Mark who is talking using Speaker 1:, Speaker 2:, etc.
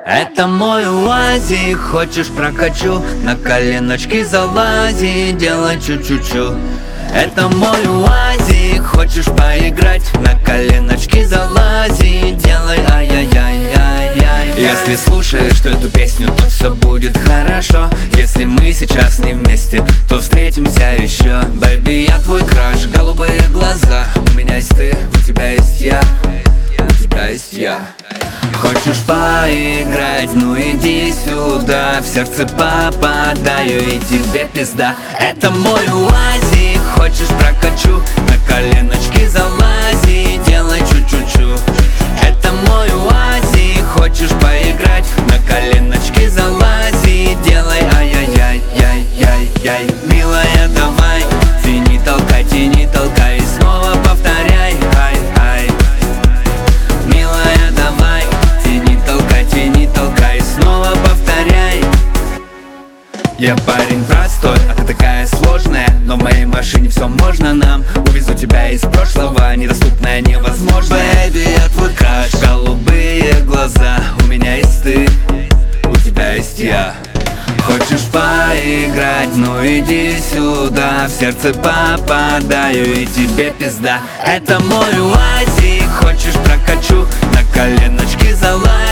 Speaker 1: Это мой УАЗик, хочешь прокачу, на коленочки залази, делай чу-чу-чу. Это мой УАЗик, хочешь поиграть, на коленочки залази, делай ай-яй-яй-яй-яй. Если слушаешь эту песню, то все будет хорошо. Если мы сейчас не вместе, то встретимся еще. Бэйби, я твой краш, голубые глаза. У меня есть ты, у тебя есть я, у тебя есть я. Хочешь поиграть, ну иди сюда. В сердце попадаю и тебе пизда. Это мой УАЗик, хочешь прокачу, на коленочки залази, делай чу-чу-чу. Это мой УАЗик, хочешь поиграть, на коленочки залази, делай ай-яй-яй-яй-яй-яй. Милая, давай, тяни, толкай, и снова повторяй, ай-ай. Милая, давай, тяни, толкай, и снова повторяй. Я парень простой, а ты такая сложная, но в моей машине все можно нам. Увезу тебя из прошлого, недоступное невозможно. Бэйби, я твой краш, голубые глаза. У меня есть ты, у тебя есть я. Хочешь поиграть, ну иди сюда. В сердце попадаю и тебе пизда. Это мой УАЗик, хочешь прокачу, на коленочки залазь.